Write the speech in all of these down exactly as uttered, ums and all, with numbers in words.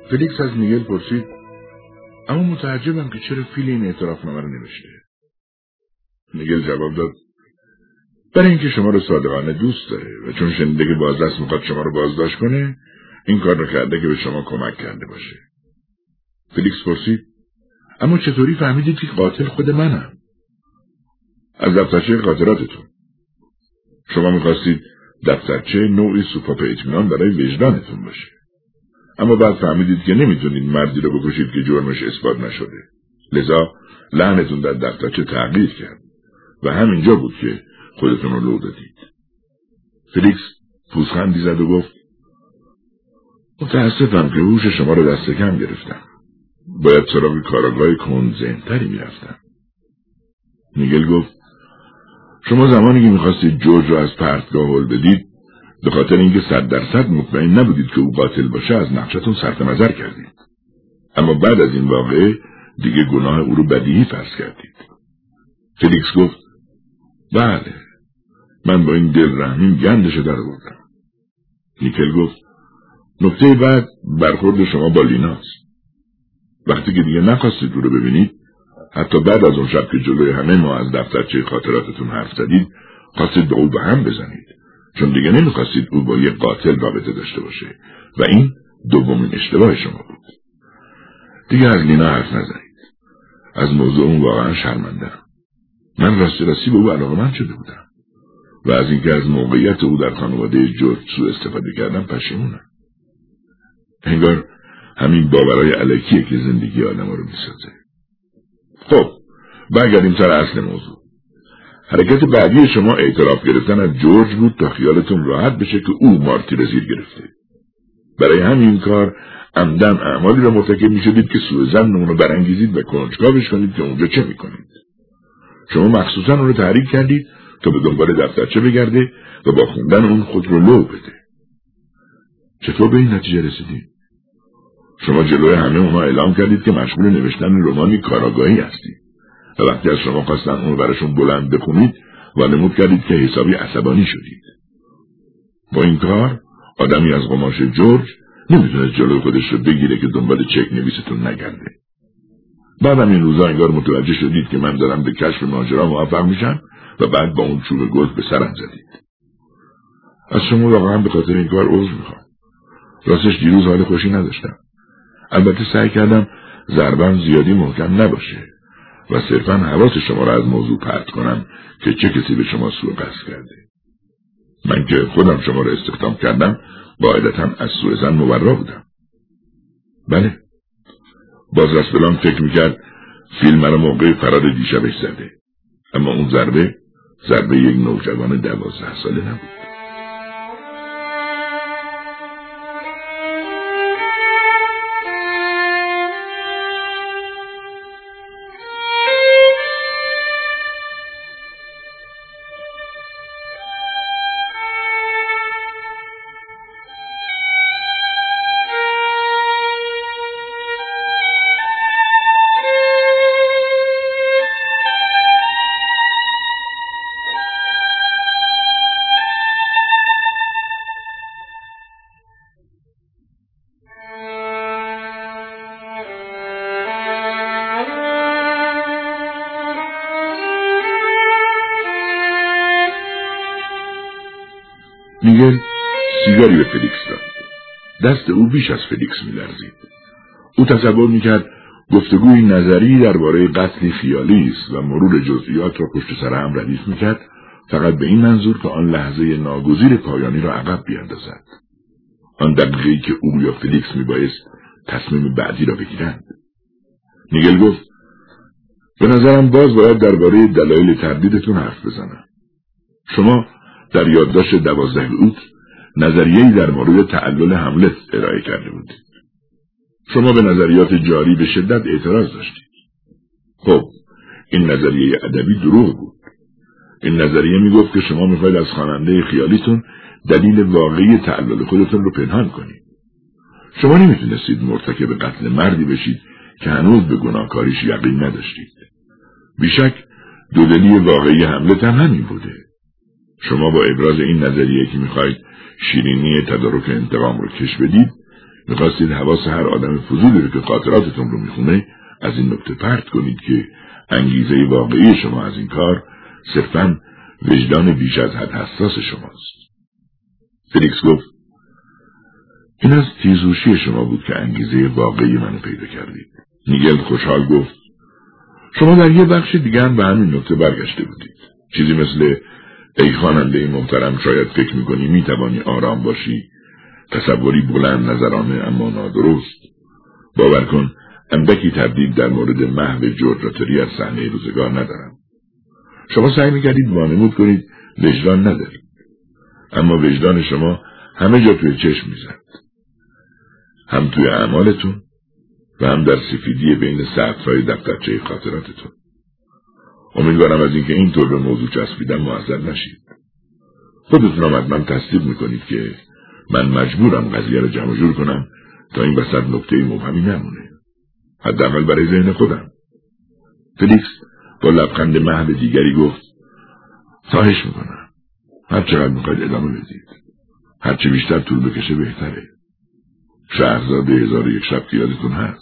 فلیکس از میگل پرسید اما متعجبم که چرا فیل این اعترافنامه رو نوشته. میگل جواب داد برای اینکه شما رو صادقانه دوست داره و چون شنیده که بازرس میخواد شما رو بازداشت کنه این کار رو کرده که به شما کمک کرده باشه. فلیکس پرسید اما چطوری فهمیدید که قاتل خود منم؟ از دفترچه خاطراتتون. شما میخواستید دفترچه نوعی سوپاپ اطمینان برای وجدانتون باشه، اما بعد فهمیدید که نمیتونید مردی رو بکشید که جرمش اثبات نشده، لذا لعنتون در دفترچه تغییر کرد و همینجا بود که خودتون رو لو دادید. فلیکس پوزخندی زد و گفت متاسفم که هوش شما رو دست کم گرفتم. باید سراغ کارآگاه کندذهن‌تری میرفتم. میگل گفت شما زمانی که میخواستید جورج رو از پرتگاه هل بدید به خاطر اینکه صد درصد مطمئن نبودید که او قاتل باشه از نقشتون صرف نظر کردید، اما بعد از این واقعه دیگه گناه او رو بدیهی فرض کردید. فلیکس گفت بله، من با این دل رحمین گندشو در آوردم. نیکل گفت نکته بعد برخورد شما با لیناست. وقتی که دیگه نخواستید او رو ببینید، حتی بعد از اون شب که جلوی همه ما از دفترچه خاطراتتون حرف زدید، خواستید به او به هم بزنید، چون دیگه نمیخواستید او با یک قاتل رابطه داشته باشه و این دومین اشتباه شما بود. دیگه از لینا حرف نزنید. از موضوع اون واقعا شرمنده‌ام. من راستی راستی به او علاقه‌مند شده بودم و از اینکه از موقعیت او در خانواده جورج سوء استفاده کردم پشیمونم. انگار همین باورهای الکیه که زندگی آدم رو میسازه. خب برگردیم سر اصل موضوع. حرکت بعدی شما اعتراف گرفتن از جورج بود تا خیالتون راحت بشه که او مارتی رو زیر گرفته. برای همین کار عمدن اعمالی رو مرتکب میشدید که سوء ظن اون رو برانگیزید و کنجکاوش کنید که اونجا چه میکنید. شما مخصوصا اون رو تحریک کردید تا به دنبال دفترچه بگرده و با خوندن اون خود رو لو بده. چطور به این نتیجه رسیدید؟ شما جلوی همه اونا اعلام کردید که مشغول نوشتن رمانی کاراگاهی هستید و وقتی از شما خواستن اون براشون بلند بخونید وانمود کردید که حسابی عصبانی شدید. با این کار آدمی از قماش جورج نمیتونه جلوی خودش رو بگیره که دنبال چک نویستون نگرده. بعدم این روزا انگار متوجه شدید که من دارم به کشف ماجرا موفق میشم و بعد با اون چوب گلف به سرم زدید. از شما واقعا به خاطر این کار عذر میخوام. راستش دیروز حال خوشی نداشتم. البته سعی کردم ضربم زیادی محکم نباشه و صرفا حواس شما را از موضوع پرت کنم که چه کسی به شما سوء قصد کرده. من که خودم شما را استخدام کردم قاعدتاً از سوء ظن مبرا بودم. بله، بازرس بلان فکر میکرد فیلم را موقع فرار دیشبش زده، اما اون ضربه ضربه یک نوجوان دوازده ساله نبود. میگل سیگاری به فلیکس داد. دست او بیش از فلیکس میلرزید. او تصور میکرد گفتگوی نظری درباره قتلی خیالی است و مرور جزئیات را پشت سر هم ردیف میکرد فقط به این منظور که آن لحظه ناگزیر پایانی را عقب بیاندازد. آن دقیقه‌ای که او یا فلیکس میبایست تصمیم بعدی را بگیرند. میگل گفت به نظرم باز باید درباره دلایل تردیدتون حرف بزنم. شما در یادداشت دوازده اوت نظریه‌ای در مورد تعلل هملت ارائه کرده بودید. شما به نظریات جاری به شدت اعتراض داشتید. خب این نظریه ادبی دروغ بود. این نظریه میگفت که شما میخواید از خواننده خیالیتون دلیل واقعی تعلل خودتون رو پنهان کنید. شما نمیتونستید مرتکب قتل مردی بشید که هنوز به گناهکاریش یقین نداشتید. بیشک دودلی واقعی هملت هم همین بوده. شما با ابراز این نظریه که میخواید شیرینی تدارک انتقام رو کش بدید میخواستید حواس هر آدم فضولی رو که خاطراتتون رو میخونه از این نکته پرت کنید که انگیزه واقعی شما از این کار صرفاً وجدان بیش از حد حساس شماست. فلیکس گفت این از تیزهوشی شما بود که انگیزه واقعی منو پیدا کردید. نیگل خوشحال گفت شما در یه بخش دیگه هم به همین نکته برگشته بودید. چیزی مثل ای خواننده محترم شاید فکر میکنی میتوانی آرام باشی، تصوری بلند نظرانه اما نادرست. باور کن اندکی تبدیل در مورد محو جورج راتری از صحنه روزگار ندارم. شما سعی میکردید وانمود کنید وجدان ندارید، اما وجدان شما همه جا توی چشم میزد، هم توی اعمالتون و هم در سفیدی بین سطرهای دفترچه خاطراتتون. امیدوارم از اینکه اینطور به موضوع چسبیدم معذب نشید. خودتون هم حتما تصدیق میکنید که من مجبورم قضیه رو جمع جور کنم تا این وسط نکته مبهمی نمونه، حداقل برای ذهن خودم. فلیکس با لبخند محو دیگری گفت خواهش میکنم، هر چقدر میخواید ادامه بدید، هرچه بیشتر طول بکشه بهتره. شهرزاد هزار و یک شب یادتون هست.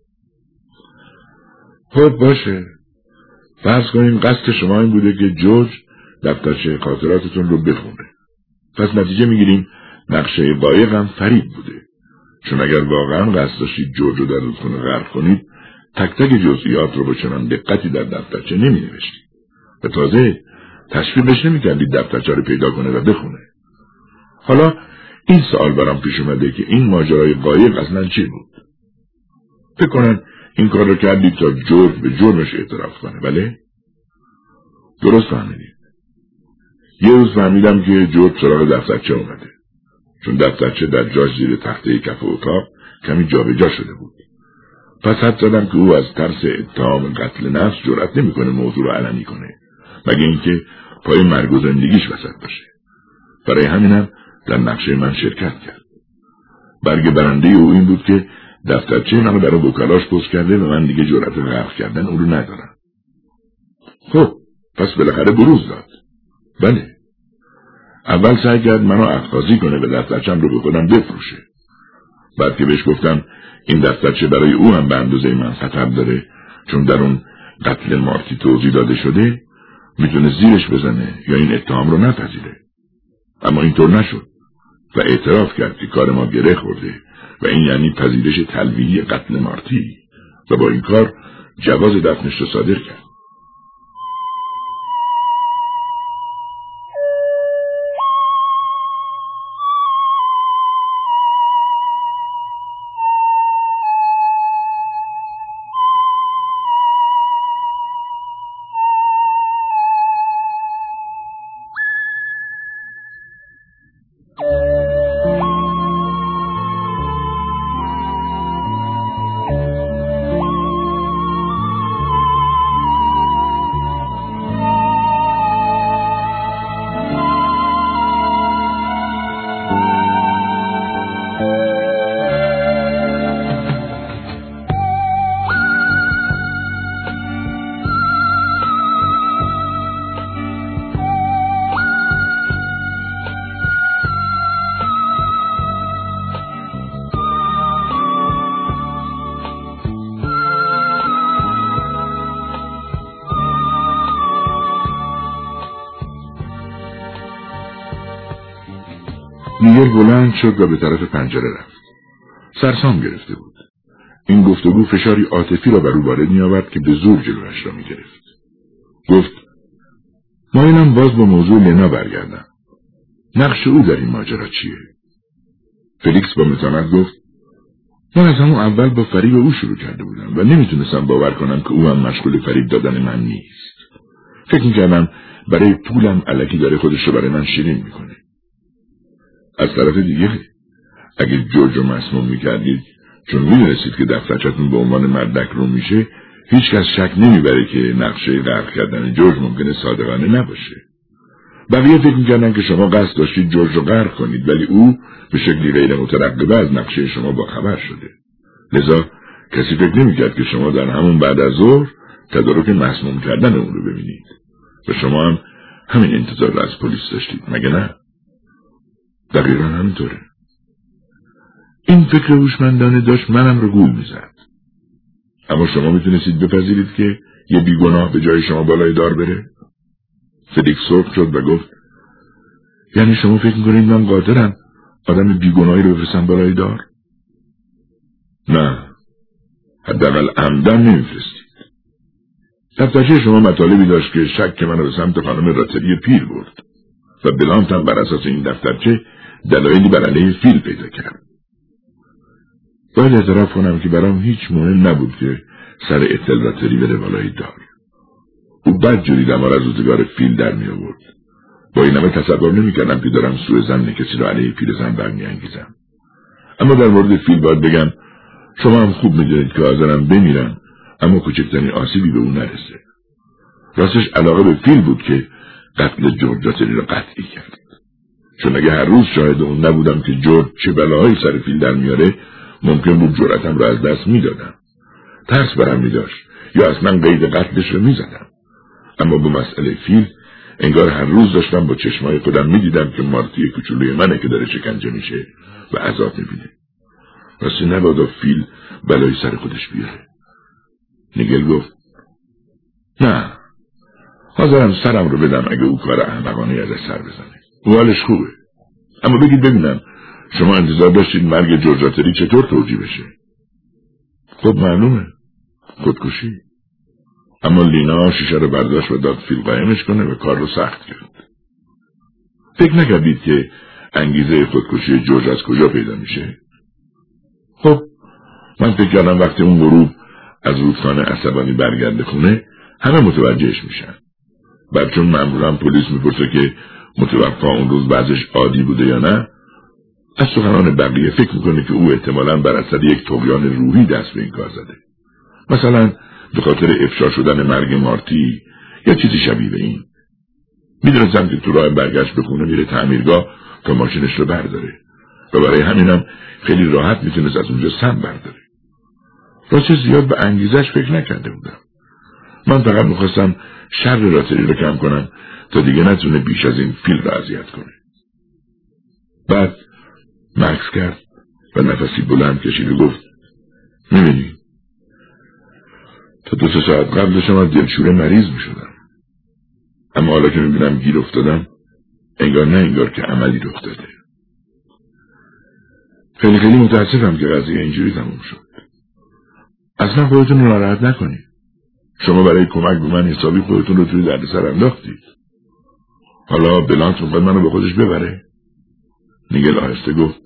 خب باشه، فرض کنیم قصد شما این بوده که جورج دفترچه خاطراتتون رو بخونه، پس نتیجه میگیریم نقشه قایق هم فریب بوده، چون اگر واقعا قصد داشتید جورج رو در رودخونه غرق کنید تک تک جزئیات رو با چنان دقتی در دفترچه نمی نوشتید و تازه تشویقش نمی کردید دفترچه رو پیدا کنه و بخونه. حالا این سوال برام پیش اومده که این ماجرای قایق اصلا چی بود؟ فکر کنن این کار رو کردید تا جورج به جرمش اعتراف کنه، بله؟ درست فهمیدید. یه روز فهمیدم که جورج سراغ دفترچه اومده، چون دفترچه در جاش زیر تخته کف اتاق کمی جابجا شده بود. پس حد زدم که او از ترس اتهام قتل نفس جرأت نمیکنه موضوع رو علنی کنه، مگه اینکه پای مرگ و زندگیش وسط باشه. برای همینم در نقشه من شرکت کرد. برگ برنده او این بود که دفترچه منو برای وکلاش پست کرده و من دیگه جرأت غرق کردن او رو ندارم. خب پس بالاخره بروز داد. بله، اول سعی کرد منو اخاذی کنه و دفترچه‌ام رو به خودم بفروشه. بعد که بهش گفتم این دفترچه برای او هم به اندازه من خطر داره، چون در اون قتل مارتی توضیح داده شده، میتونه زیرش بزنه یا این اتهام رو نپذیره. اما اینطور نشد و اعتراف کرد که کار ما گره خورده و این یعنی پذیرش تلویحی قتل مارتی و با این کار جواز دفنش رو صادر کرد. نیگل بلند شد و به طرف پنجره رفت. سرسام گرفته بود. این گفتگو فشاری عاطفی را بر او وارد می‌آورد که به زور جلویش را می‌گرفت. گفت مایلم باز با موضوع لنا برگردم. نقش او در این ماجرا چیه؟ فلیکس با متانت گفت من از همون اول با فریب او شروع کرده بودم و نمیتونستم باور کنم که او هم مشغول فریب دادن من نیست. فکر می‌کردم برای پولم الکی داره خودش رو برای من شیرین میکنه. از طرف دیگه اگه جورج رو مسموم میکردید چون میدونستید که دفترچه‌تون به عنوان مردک رو میشه، هیچ کس شک نمیبره که نقشه غرق کردن جورج ممکنه صادقانه نباشه. بقیه فکر میکردن که شما قصد داشتید جورج رو غرق کنید، ولی او به شکلی غیر مترقبه از نقشه شما با خبر شده. لذا کسی فکر نمیکرد که شما در همون بعد از ظهر تدارک مسموم کردن اون رو ببینید و شما هم همین انتظار رو از پلیس داشتید، مگه نه؟ دقیقا همینطوره. این فکر هوشمندانه داشت منم رو گول میزد. اما شما میتونستید بپذیرید که یه بیگناه به جای شما بالای دار بره؟ فلیکس سرخ شد و گفت یعنی شما فکر میکنید من قادرم آدم بیگناهی رو بفرستم بالای دار؟ نه، حداقل عمدن نمیفرستید. دفترچه شما مطالبی داشت که شک من رو به سمت خانم راتری پیر برد و بلانت هم بر اساس این دفترچه دلایلی بر علیه فیل پیدا کرد. باید اعتراف کنم که برام هیچ مهم نبود که سر اتل راتری بره بالای دار. او بدجوری دما را از روزگار فیل در می آورد. با این همه تصور نمی کردم که دارم سوء ظن کسی را علیه پیرزن برمی انگیزم. اما در مورد فیل باید بگم شما هم خوب می دانید که حاضرم بمیرم اما کوچکترین آسیبی به او نرسه. راستش علاقه به فیل بود که قتل جورج راتری را قطعی کرد. چون اگه هر روز شاهد اون نبودم که جورج چه بلاهایی سر فیل در میاره ممکن بود جرأتم را از دست میدادم. ترس برم میداشت یا اصلا قید قتلش رو میزدم. اما با مسئله فیل انگار هر روز داشتم با چشمای خودم میدیدم که مارتی کوچولوی منه که داره شکنجه میشه و عذاب میبینه. راستی نبادا فیل بلای سر خودش بیاره. نیگل گفت نه، حاضرم سرم رو بدم اگه او کار احمقانه ازش سر بزنه. او حالش خوبه. اما بگید ببینم شما انتظار داشتید مرگ جورج راتری چطور توجیه بشه؟ خب معلومه، خودکشی. اما لینا شیشه رو برداشت و داد فیل قایمش کنه و کار رو سخت کرد. فکر نکردید که انگیزه خودکشی جورج از کجا پیدا میشه؟ خب من فکر کردم وقتی اون غروب از رودخانه عصبانی برگرده خونه همه متوجهش میشن. بعد چون مامورم پلیس میپرسه که متوفا اون روز بعضش عادی بوده یا نه، از سخنان بقیه فکر میکنه که او احتمالاً بر اثر یک طغیان روحی دست به این کار زده. مثلا به خاطر افشا شدن مرگ مارتی یا چیزی شبیه به این. میدونستم که تو راه برگشت به خونه میره تعمیرگاه تا ماشینش رو برداره و برای همینم خیلی راحت میتونست از اونجا سم برداره. راستش زیاد به انگیزش فکر نکرده بودم. من فقط میخواستم شر راتری رو کم کنم تا دیگه نتونه بیش از این فیل را اذیت کنه. بعد مکث کرد و نفسی بلند کشید و گفت میبینی تا دو سه ساعت قبل شما دلشوره مریض میشدم، اما حالا که میبینم گیر افتادم انگار نه انگار که عملی رخ داده. خیلی خیلی متاسفم که قضیه اینجوری تموم شد. اصلا خودتون رو ناراحت نکنید. شما برای کمک به من حسابی خودتون رو توی دردسر انداختید. حالا بلانت میخواد منو به خودش ببره. نیگل آهسته گفت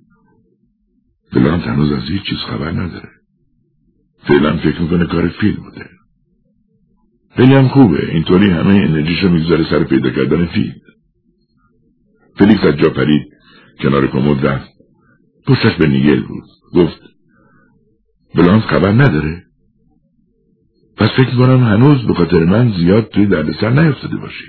بلانت هنوز از هیچ چیز خبر نداره. فعلا فکر میکنه کار فیل بوده. خیلی هم خوبه، اینطوری همه انرژیشو میگذاره سر پیدا کردن فیل. فلیکس از جا پرید، کنار کمد رفت. پشتش به نیگل بود. گفت بلانت خبر نداره؟ پس فکر میکنم هنوز به خاطر من زیاد توی دردسر نیفتاده باشی.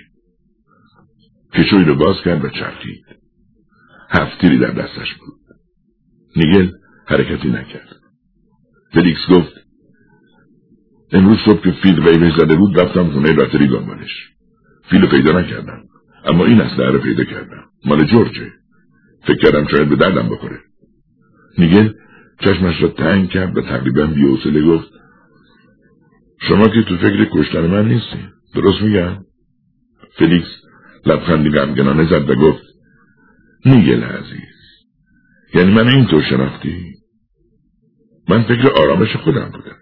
کشوی رو باز کرد و چرخید. هفت تیری در دستش بود. نیگل حرکتی نکرد. فلیکس گفت امروز صبح که فیل ویوش زده بود رفتم خونه راتری دنبالش. فیلو پیدا نکردم، اما این اسلحه رو پیدا کردم. مال جورجه. فکر کردم شاید به دردم بخوره. نیگل چشمش را تنگ کرد و تقریبا بی‌حوصله گفت شما که تو فکر کشتن من نیستی، درست میگم؟ فلیکس لبخندی غمگنانه زد و گفت نیگل عزیز، یعنی من اینطور شناختی؟ من فکر آرامش خودم بودم.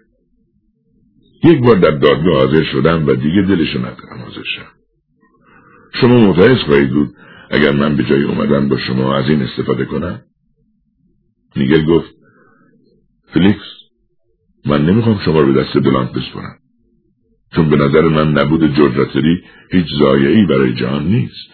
یک بار در دادگاه حاضر شدم و دیگه دلشو ندارم حاضر شم. شما متعهد خواهید بود اگر من به جای اومدن با شما از این استفاده کنم؟ نیگل گفت فلیکس، من نمیخوام شما رو به دست بلانت بسپارم، چون به نظر من نبود جورج راتری هیچ ضایعی برای جهان نیست.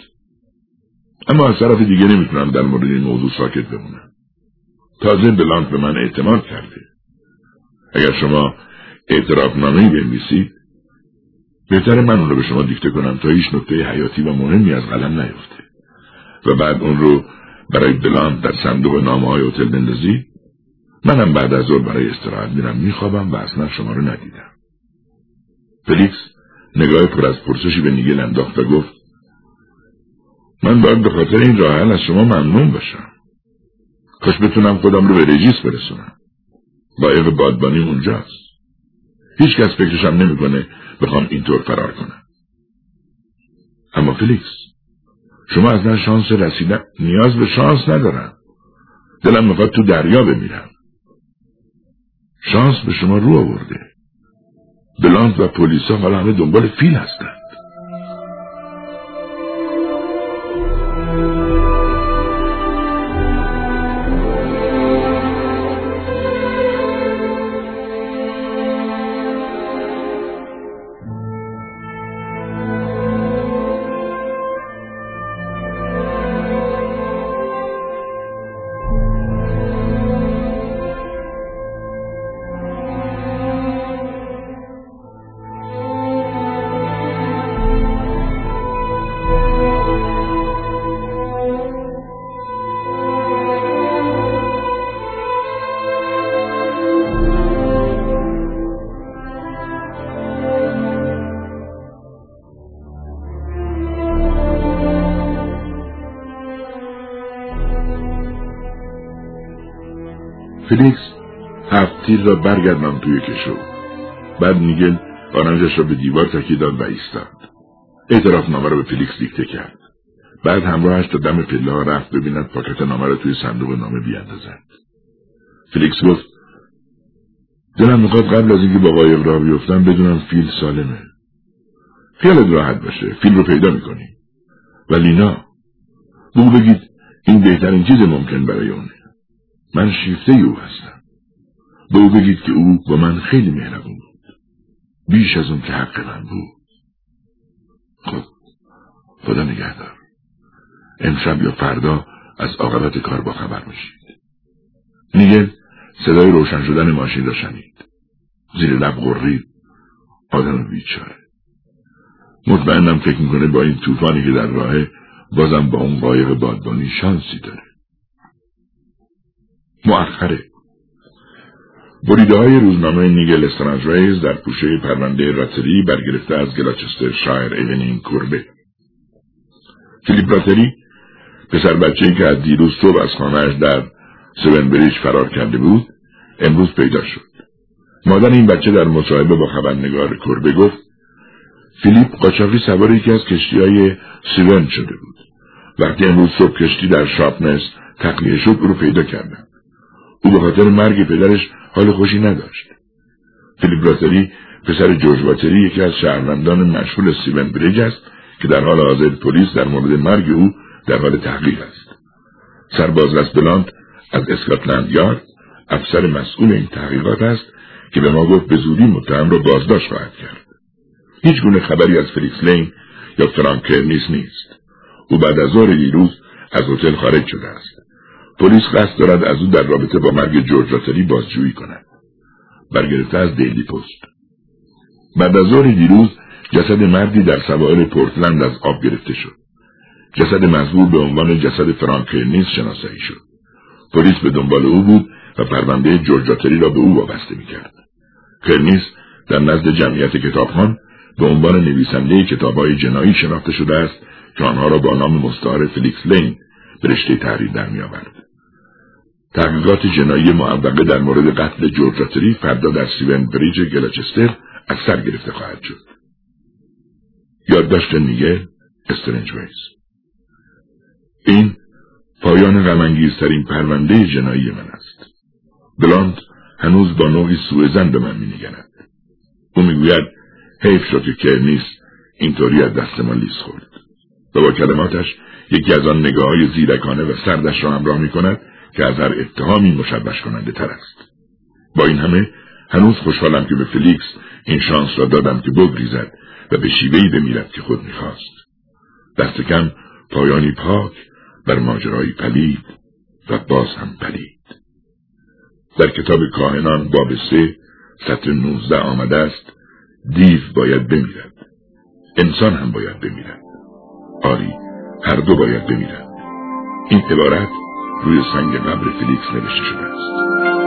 اما از طرف دیگه نمیتونم در مورد این موضوع ساکت بمونم. تازه بلانت به من اعتماد کرده. اگر شما اعترافنامه‌ای بنویسید بهتره من اون رو به شما دیکته کنم تا هیچ نکته حیاتی و مهمی از قلم نیفته و بعد اون رو برای بلانت در صندوق نامه‌های هتل بندازید. منم بعد از ظهر برای استراحت میرم میخوابم و اصلا شما رو ندیدم. فلیکس نگاه پر از پرسشی به نیگل انداخت و گفت من باید به خاطر این راه حل از شما ممنون باشم. کاش بتونم خودم رو به رجیس برسونم. قایق بادبانی اونجاست. هیچ کس فکرشم نمیکنه بخوام اینطور فرار کنم. اما فلیکس، شما از من شانس رسیدن نیاز به شانس ندارم. دلم میخواد تو دریا بمیرم. شانس به شما رو آورده. بلانت و پلیسا حالا همه دنبال فیل هستن. فلیکس هفت تیر را برگردان توی کشو. بعد نیگل آرنجش را به دیوار تکیه داد و ایستاد. اعتراف نامه را به فلیکس دیکته کرد. بعد همراهش تا دم پله ها رفت ببیند پاکت نامه را توی صندوق نامه بیاندازد. فلیکس گفت دلم میخواد قبل از اینکه با قایق راه بیفتم بدونم فیل سالمه. خیالت راحت باشه، فیل رو پیدا میکنی. و لینا، بگو بگید این بهترین چیز ممکن برای اونه. من شیفته او هستم. به او بگید که او با من خیلی مهربون بود، بیش از اون که حق من بود. خب خدا نگهدار. امشب یا فردا از عاقبت کار با خبر میشید. نیگل صدای روشن شدن ماشین را شنید. زیر لب غرید آدم بیچاره. مطمئنم فکر میکنه با این طوفانی که در راهه بازم با اون قایق بادبانی شانسی داره. مؤخره بریده های روزنامه نیگل استرانجریز در پوشه پرونده راتری برگرفته از گلاچستر شایر ایونینگ کوربه. فیلیپ راتری، پسر بچه‌ای که از دیروز صبح از خانه‌اش در سون بریج فرار کرده بود، امروز پیدا شد. مادر این بچه در مصاحبه با خبرنگار کوربه گفت فیلیپ قاچاقی سوار یکی از کشتی‌های سون شده بود. وقتی امروز صبح کشتی در شاپنس تخلیه شد، او رو پیدا کردن. او به خاطر مرگ پدرش حال خوشی نداشت. فیلیپ راتری پسر جورج واتری یکی از شهروندان مشهور سیون بریج است که در حال حاضر پلیس در مورد مرگ او در حال تحقیق است. سرباز رسبلانت از اسکاتلند یارد افسر مسئول این تحقیقات است که به ما گفت به زودی متهم را بازداشت خواهد کرد. هیچ گونه خبری از فلیکس لین یا فرانک کرنیس نیست. او بعد از ظهر دیروز از هتل خارج شده است. پلیس قصد دارد از او در رابطه با مرگ جورج واتری بازجویی کند. برگرفته از دیلی پست. بعد از ظهر دیروز جسد مردی در سواحل پورتلند از آب گرفته شد. جسد مزبور به عنوان جسد فرانک کرنیس شناسایی شد. پلیس به دنبال او بود و پرونده جورج واتری را به او وابسته می‌کرد. کرنیس در نزد جمعیت کتابخوان به عنوان نویسنده کتاب‌های جنایی شناخته شده است که آنها را با نام مستعار فلیکس لین به رشته تحریر در می‌آورد. تحقیقات جنایی معوقه در مورد قتل جورج واتری فردا در سیون بریج گلاچستر از سر گرفته خواهد شد. یادداشت نیگل استرنجویز. این پایان غم‌انگیزترین پرونده جنایی من است. بلانت هنوز با نوعی سوءظن به من می‌نگرد. او میگوید حیف شد که کرنیس اینطوری از دست ما لیز خورد. و با کلماتش یکی از آن نگاه‌های زیرکانه و سردش را همراه می‌کند که از هر اتهامی مشوش کننده تر است. با این همه هنوز خوشحالم که به فلیکس این شانس را دادم که بگریزد و به شیوهی بمیرد که خود می‌خواست. دست کم پایانی پاک بر ماجرایی پلید و باز هم پلید. در کتاب کاهنان باب سه سطر نوزده آمده است دیو باید بمیرد، انسان هم باید بمیرد. آری، هر دو باید بمیرد. این عبارت روی سنگ قبر فلیکس نوشته شده است.